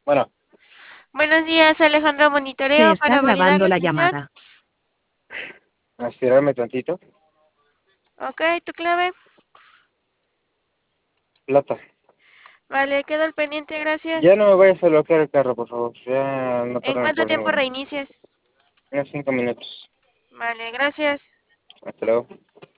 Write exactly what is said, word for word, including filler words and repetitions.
Bueno, Buenos días, Alejandro Se Monitoreo está para grabando validarle, la señor. llamada. a estirarme tantito. Ok, tu clave. Plata. Vale, quedo al pendiente, Ya gracias. no me vayas a bloquear el carro, por favor. Ya no ¿En tardan cuánto por tiempo ningún. reinicias? Unos cinco minutos. Vale, gracias. Hasta luego.